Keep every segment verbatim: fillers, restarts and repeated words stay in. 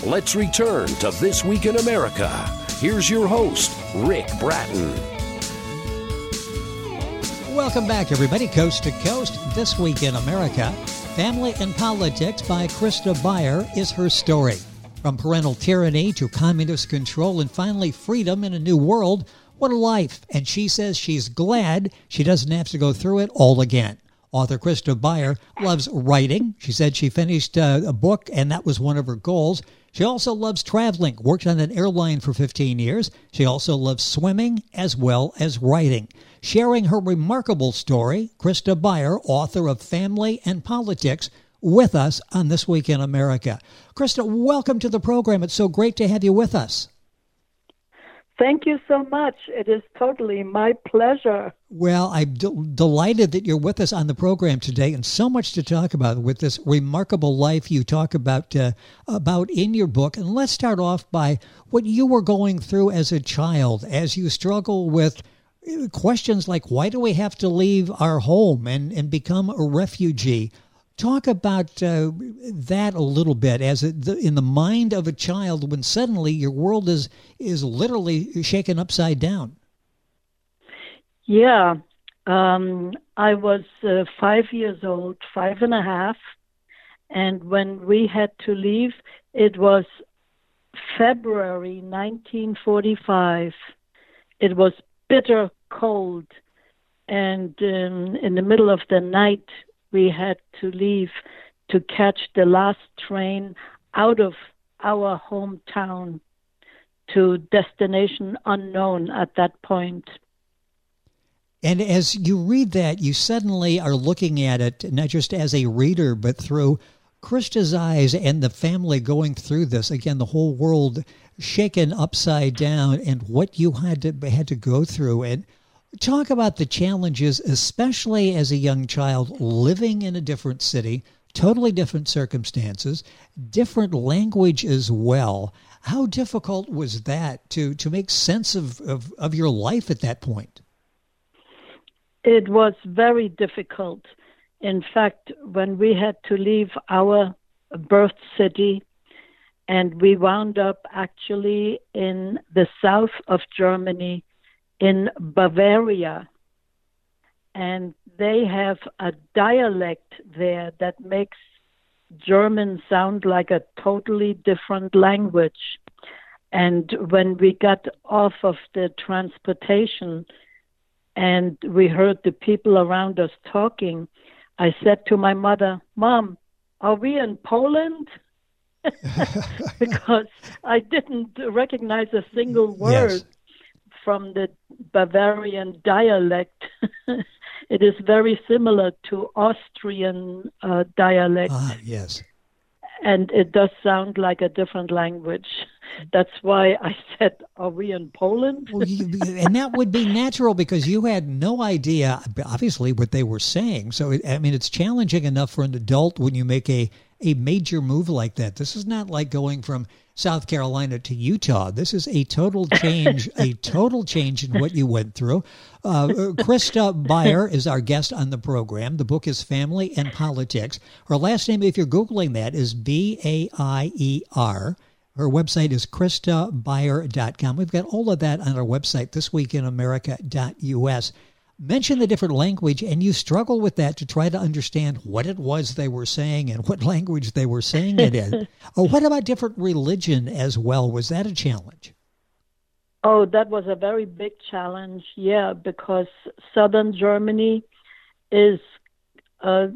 Let's return to This Week in America. Here's your host, Rick Bratton. Welcome back, everybody, coast to coast. This Week in America, Family and Politics by Krista Beyer is her story. From parental tyranny to communist control and finally freedom in a new world, what a life. And she says she's glad she doesn't have to go through it all again. Author Krista Beyer loves writing. She said she finished uh, a book, and that was one of her goals. She also loves traveling, worked on an airline for fifteen years. She also loves swimming as well as writing. Sharing her remarkable story, Krista Beyer, author of Family and Politics, with us on This Week in America. Krista, welcome to the program. It's so great to have you with us. Thank you so much. It is totally my pleasure. Well, I'm d- delighted that you're with us on the program today, and so much to talk about with this remarkable life you talk about uh, about in your book. And let's start off by what you were going through as a child, as you struggle with questions like, why do we have to leave our home and, and become a refugee? Talk about uh, that a little bit, as a, the, in the mind of a child when suddenly your world is is literally shaken upside down. Yeah, um, I was uh, five years old, five and a half, and when we had to leave, it was February nineteen forty-five. It was bitter cold, and um, in the middle of the night, we had to leave to catch the last train out of our hometown to destination unknown at that point. And as you read that, you suddenly are looking at it not just as a reader, but through Krista's eyes and the family going through this. Again, the whole world shaken upside down and what you had to had to go through. And talk about the challenges, especially as a young child living in a different city, totally different circumstances, different language as well. How difficult was that to, to make sense of, of, of your life at that point? It was very difficult. In fact, when we had to leave our birth city, and we wound up actually in the south of Germany, in Bavaria, and they have a dialect there that makes German sound like a totally different language. And when we got off of the transportation and we heard the people around us talking, I said to my mother, "Mom, are we in Poland?" Because I didn't recognize a single word. Yes. From the Bavarian dialect. It is very similar to Austrian uh, dialect. Ah, yes. And it does sound like a different language. That's why I said, are we in Poland? Well, you, and that would be natural because you had no idea, obviously, what they were saying. So, it, I mean, it's challenging enough for an adult when you make a, a major move like that. This is not like going from South Carolina to Utah. This is a total change, a total change in what you went through. Uh, Krista Beyer is our guest on the program. The book is Family and Politics. Her last name, if you're Googling that, is B A I E R. Her website is krista beyer dot com. We've got all of that on our website, this week in america dot U S. Mention the different language, and you struggle with that to try to understand what it was they were saying and what language they were saying it in. Oh, what about different religion as well? Was that a challenge? Oh, that was a very big challenge, yeah, because southern Germany is uh,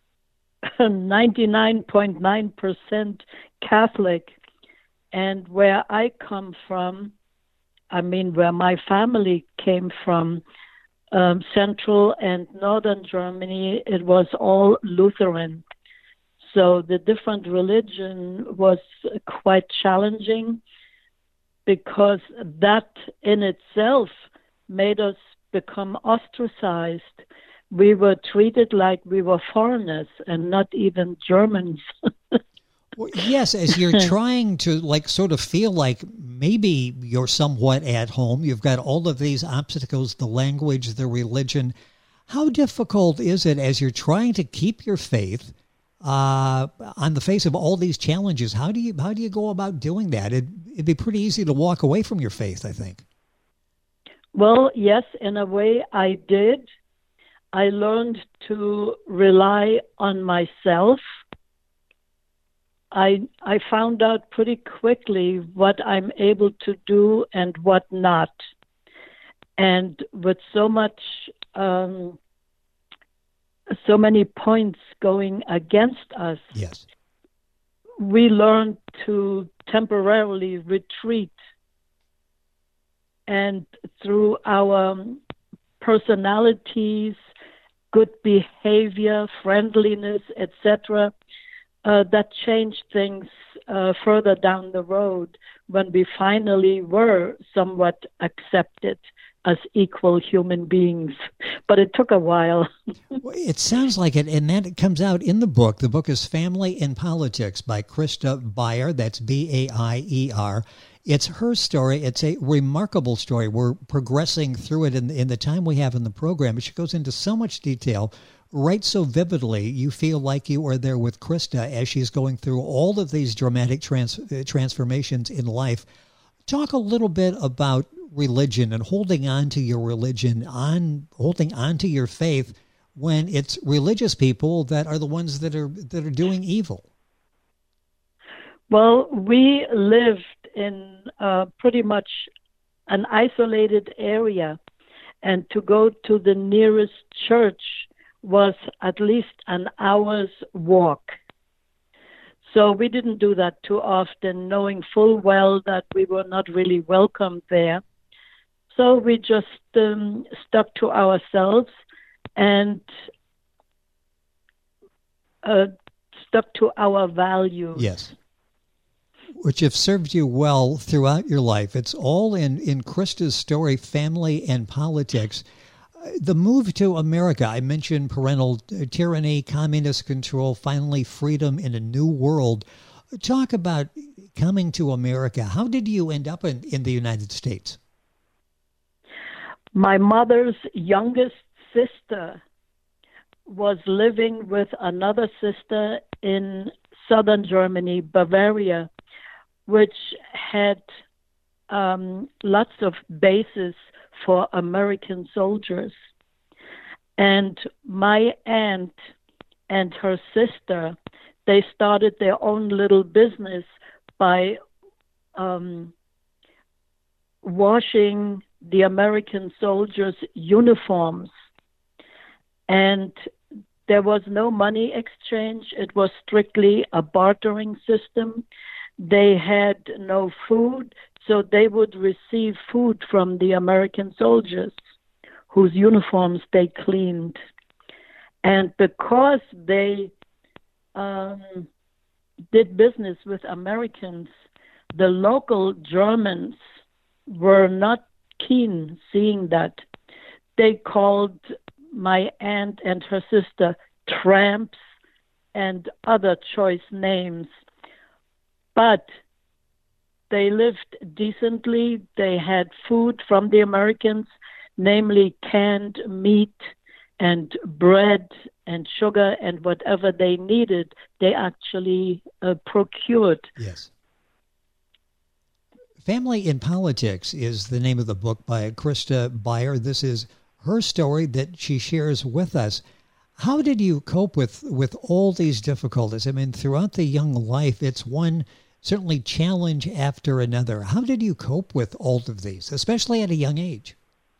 ninety-nine point nine percent Catholic. And where I come from, I mean, where my family came from, Um, central and northern Germany, it was all Lutheran. So the different religion was quite challenging because that in itself made us become ostracized. We were treated like we were foreigners and not even Germans. Well, yes, as you're trying to like sort of feel like maybe you're somewhat at home, you've got all of these obstacles, the language, the religion. How difficult is it as you're trying to keep your faith, uh, on the face of all these challenges. How do you how do you go about doing that? It, it'd be pretty easy to walk away from your faith, I think. Well, yes, in a way I did. I learned to rely on myself. I I found out pretty quickly what I'm able to do and what not. And with so much, um, so many points going against us, yes, we learned to temporarily retreat. And through our personalities, good behavior, friendliness, et cetera, uh, that changed things uh, further down the road when we finally were somewhat accepted as equal human beings. But it took a while. It sounds like it, and that comes out in the book. The book is Family in Politics by Krista Beier. That's B A I E R. It's her story. It's a remarkable story. We're progressing through it in, in the time we have in the program. She goes into so much detail, right so vividly. You feel like you are there with Krista as she's going through all of these dramatic trans, transformations in life. Talk a little bit about religion and holding on to your religion, on holding on to your faith when it's religious people that are the ones that are that are doing evil. Well, we lived in uh, pretty much an isolated area, and to go to the nearest church was at least an hour's walk. So we didn't do that too often, knowing full well that we were not really welcome there. So we just um, stuck to ourselves and uh, stuck to our values. Yes. Which have served you well throughout your life. It's all in, in Krista's story, Family and Politics. The move to America, I mentioned parental tyranny, communist control, finally freedom in a new world. Talk about coming to America. How did you end up in, in the United States? My mother's youngest sister was living with another sister in southern Germany, Bavaria, which had um, lots of bases for American soldiers. And my aunt and her sister, they started their own little business by um, washing the American soldiers' uniforms. And there was no money exchange. It was strictly a bartering system. They had no food, so they would receive food from the American soldiers whose uniforms they cleaned. And because they um, did business with Americans, the local Germans were not keen seeing that. They called my aunt and her sister tramps and other choice names. But they lived decently. They had food from the Americans, namely canned meat and bread and sugar and whatever they needed, they actually uh, procured. Yes. Family in Politics is the name of the book by Krista Beier. This is her story that she shares with us. How did you cope with, with all these difficulties? I mean, throughout the young life, it's one certainly challenge after another. How did you cope with all of these, especially at a young age?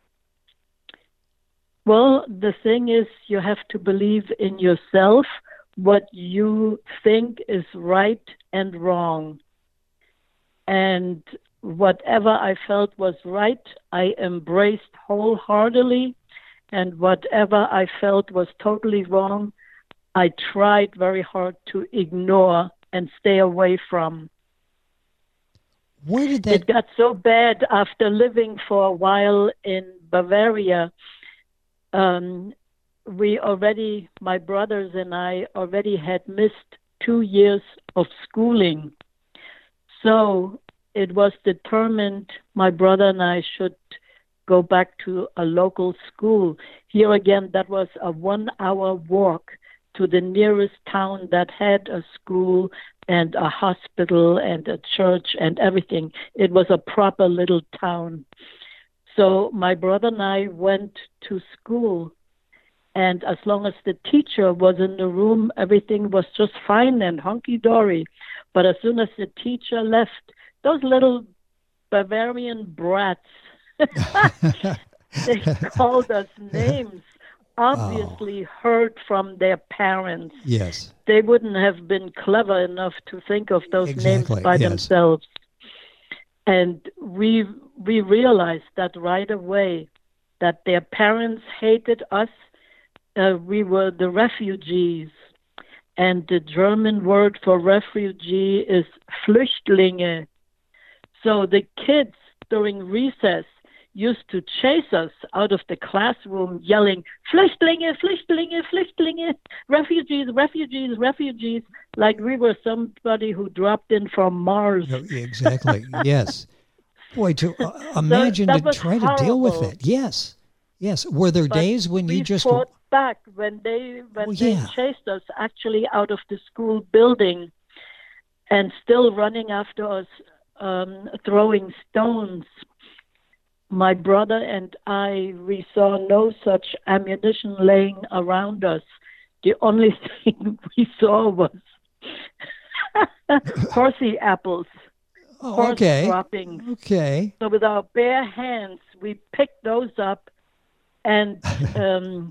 Well, the thing is, you have to believe in yourself, what you think is right and wrong. And whatever I felt was right, I embraced wholeheartedly. And whatever I felt was totally wrong, I tried very hard to ignore and stay away from. Where did that... It got so bad after living for a while in Bavaria. Um, we already, my brothers and I, already had missed two years of schooling. So it was determined my brother and I should go back to a local school. Here again, that was a one-hour walk to the nearest town that had a school and a hospital and a church and everything. It was a proper little town. So my brother and I went to school, and as long as the teacher was in the room, everything was just fine and hunky-dory. But as soon as the teacher left, those little Bavarian brats, they called us names, obviously oh. heard from their parents. Yes. They wouldn't have been clever enough to think of those exactly. names by yes. themselves. And we we realized that right away, that their parents hated us. Uh, we were the refugees. And the German word for refugee is Flüchtlinge. So the kids during recess used to chase us out of the classroom yelling, Flüchtlinge, Flüchtlinge, Flüchtlinge, refugees, refugees, refugees, like we were somebody who dropped in from Mars. No, exactly, yes. Boy, to uh, imagine so to try horrible. to deal with it. Yes, yes. Were there but days when we you just... fought back when they, when oh, they yeah. chased us actually out of the school building and still running after us, um, throwing stones. My brother and I, we saw no such ammunition laying around us. The only thing we saw was horsey apples, oh, horse okay. droppings. Okay. So with our bare hands, we picked those up and um,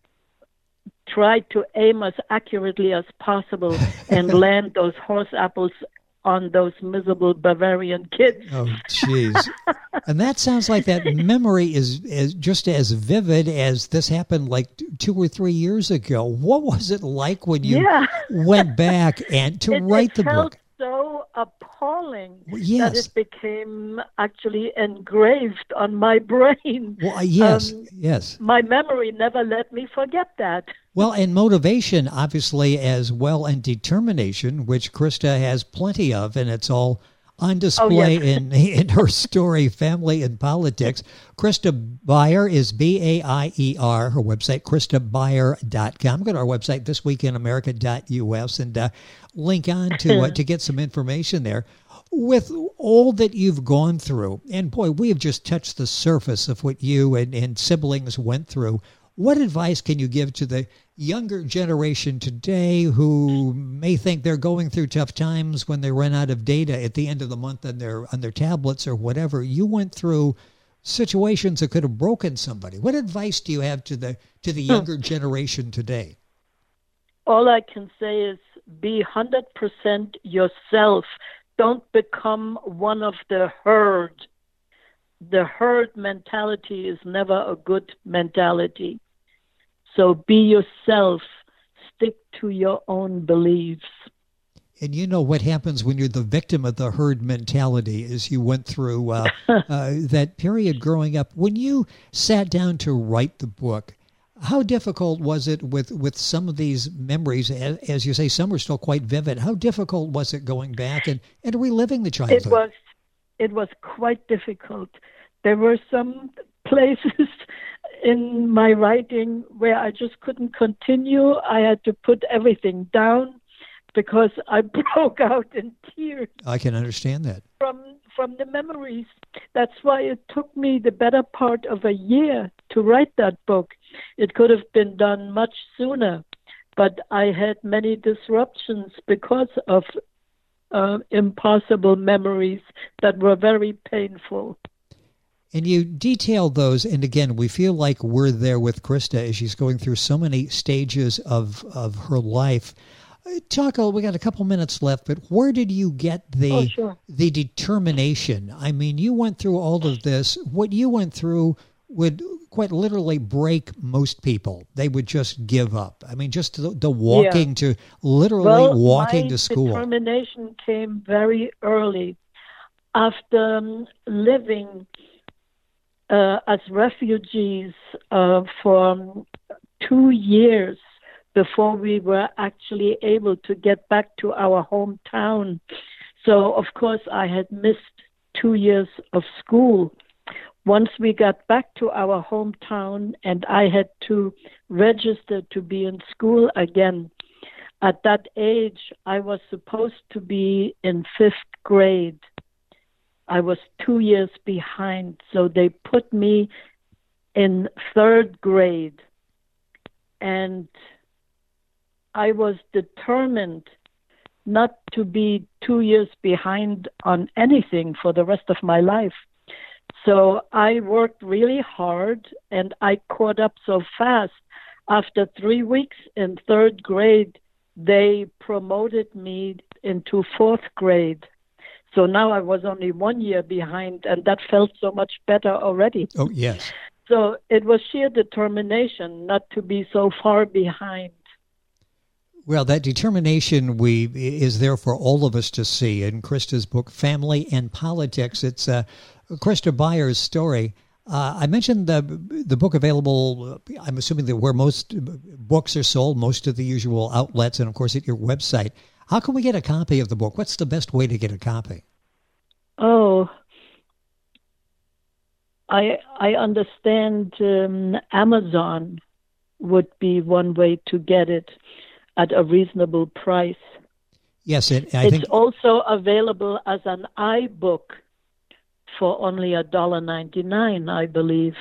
tried to aim as accurately as possible and land those horse apples on those miserable Bavarian kids. Oh, jeez. And that sounds like that memory is, is just as vivid as this happened like two or three years ago. What was it like when you yeah. went back and to it, write it the felt book? So appalling yes. that it became actually engraved on my brain. Well, yes, um, yes. My memory never let me forget that. Well, and motivation, obviously, as well, and determination, which Krista has plenty of, and it's all on display oh, yes. in in her story, Family and Politics. Krista Baier is B A I E R, her website, krista baier dot com. Go to our website, this week in america dot U S, and uh, link on to, uh, to get some information there. With all that you've gone through, and boy, we have just touched the surface of what you and, and siblings went through. What advice can you give to the younger generation today who may think they're going through tough times when they run out of data at the end of the month on their on their tablets or whatever? You went through situations that could have broken somebody. What advice do you have to the to the younger generation today? All I can say is be one hundred percent yourself. Don't become one of the herd. The herd mentality is never a good mentality. So be yourself. Stick to your own beliefs. And you know what happens when you're the victim of the herd mentality as you went through uh, uh, that period growing up. When you sat down to write the book, how difficult was it with, with some of these memories? As, as you say, some are still quite vivid. How difficult was it going back and, and reliving the childhood? It was, it was quite difficult. There were some places in my writing where I just couldn't continue. I had to put everything down because I broke out in tears. I can understand that. From from the memories. That's why it took me the better part of a year to write that book. It could have been done much sooner, but I had many disruptions because of uh, impossible memories that were very painful. And you detailed those, and again, we feel like we're there with Krista as she's going through so many stages of, of her life. Talk, we got a couple minutes left, but where did you get the oh, sure. the determination? I mean, you went through all of this. What you went through would quite literally break most people. They would just give up. I mean, just the, the walking yeah. to literally well, walking my to school. Determination came very early after um, living uh, as refugees uh, for two years before we were actually able to get back to our hometown. So, of course, I had missed two years of school. once we got back to our hometown and I had to register to be in school again, at that age, I was supposed to be in fifth grade. I was two years behind, so they put me in third grade. And I was determined not to be two years behind on anything for the rest of my life. So I worked really hard, and I caught up so fast. After three weeks in third grade, they promoted me into fourth grade. So now I was only one year behind, and that felt so much better already. Oh, yes. So it was sheer determination not to be so far behind. Well, that determination we is there for all of us to see in Krista's book, Family and Politics. It's uh, Krista Byer's story. Uh, I mentioned the the book available, I'm assuming that where most books are sold, most of the usual outlets, and of course at your website. How can we get a copy of the book? What's the best way to get a copy? Oh, I I understand um, Amazon would be one way to get it at a reasonable price. Yes, it, I it's think also available as an iBook for only a dollar ninety nine, I believe.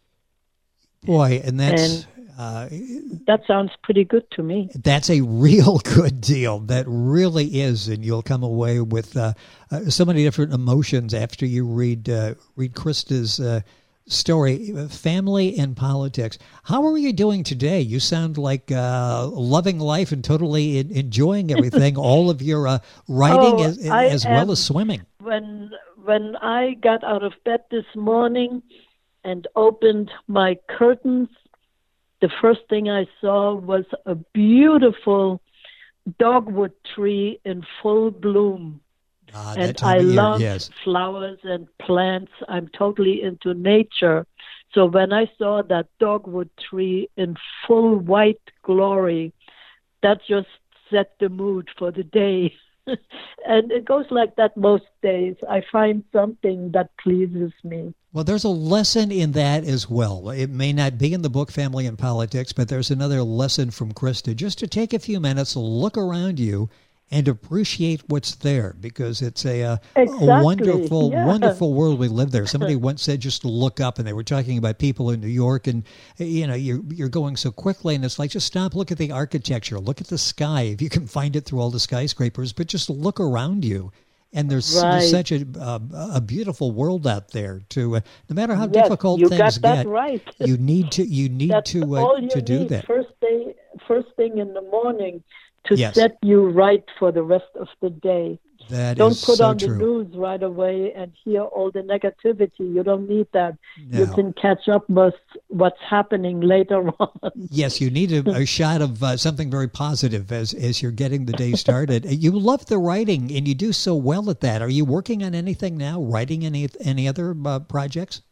Boy, and that's and uh, that sounds pretty good to me. That's a real good deal. That really is, and you'll come away with uh, uh, so many different emotions after you read uh, read Krista's uh, story, Family and Politics. How are you doing today? You sound like uh, loving life and totally in, enjoying everything. All of your uh, writing oh, as, as am, well as swimming. When when I got out of bed this morning and opened my curtains, the first thing I saw was a beautiful dogwood tree in full bloom. Ah, and time I of year, love yes. flowers and plants. I'm totally into nature. So when I saw that dogwood tree in full white glory, that just set the mood for the day. And it goes like that most days. I find something that pleases me. Well, there's a lesson in that as well. It may not be in the book Family and Politics, but there's another lesson from Krista. Just to take a few minutes, look around you, and appreciate what's there, because it's a, a, exactly. a wonderful, yeah. wonderful world we live there. Somebody once said just to look up, and they were talking about people in New York, and you know you're you're going so quickly, and it's like just stop, look at the architecture, look at the sky, if you can find it through all the skyscrapers, but just look around you. And there's, right. there's such a uh, a beautiful world out there. To uh, no matter how yes, difficult you things got that get, right. you need to you need That's to uh, all you to do need. that. First day, first thing in the morning to yes. set you right for the rest of the day. That don't is put so on true. the news right away and hear all the negativity. You don't need that. No. You can catch up with what's happening later on. Yes, you need a, a shot of uh, something very positive as as you're getting the day started. You love the writing, and you do so well at that. Are you working on anything now? Writing any any other uh, projects?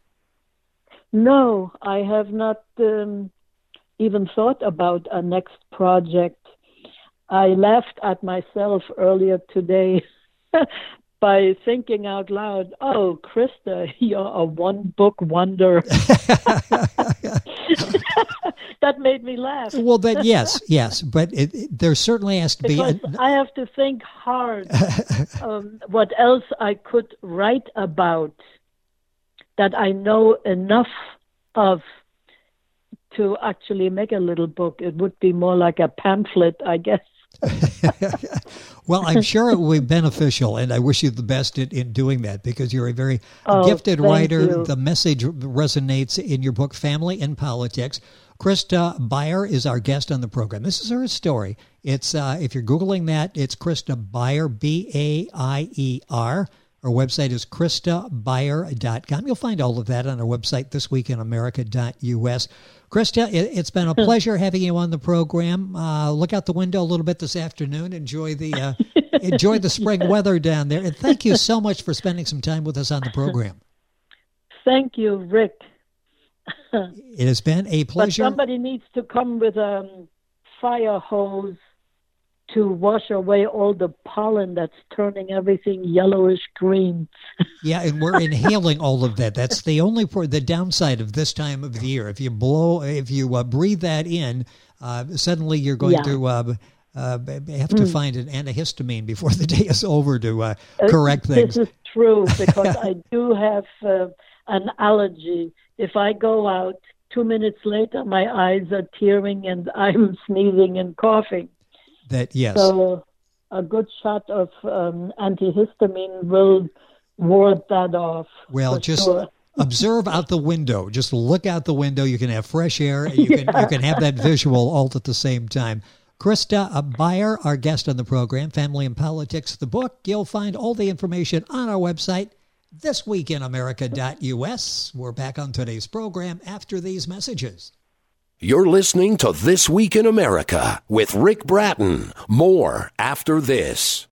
No, I have not um, even thought about a next project. I laughed at myself earlier today by thinking out loud, oh, Krista, you're a one-book wonder. That made me laugh. Well, that yes, yes, but it, it, there certainly has to because be... A, I have to think hard um, what else I could write about that I know enough of to actually make a little book. It would be more like a pamphlet, I guess. Well, I'm sure it will be beneficial, and I wish you the best in, in doing that, because you're a very oh, gifted writer. You. The message resonates in your book, Family and Politics. Krista Byer is our guest on the program. This is her story. It's uh, if you're Googling that, it's Krista Byer, B A I E R. Our website is krista byer dot com. You'll find all of that on our website, this week in america dot u s. Krista, it, it's been a pleasure having you on the program. Uh, look out the window a little bit this afternoon. Enjoy the uh, enjoy the spring weather down there. And thank you so much for spending some time with us on the program. Thank you, Rick. It has been a pleasure. But somebody needs to come with a um, fire hose to wash away all the pollen that's turning everything yellowish green. Yeah, and we're inhaling all of that. That's the only part, the downside of this time of the year. If you blow, if you uh, breathe that in, uh, suddenly you're going yeah. to uh, uh, have to mm. find an antihistamine before the day is over to uh, correct uh, things. This is true, because I do have uh, an allergy. If I go out, two minutes later, my eyes are tearing and I'm sneezing and coughing. That yes. So a good shot of um, antihistamine will ward that off. Well, just sure. observe out the window. Just look out the window. You can have fresh air. And you can yeah. you can have that visual all at the same time. Krista Beyer, our guest on the program, Family and Politics, the book. You'll find all the information on our website, this week in america dot u s. We're back on today's program after these messages. You're listening to This Week in America with Rick Bratton. More after this.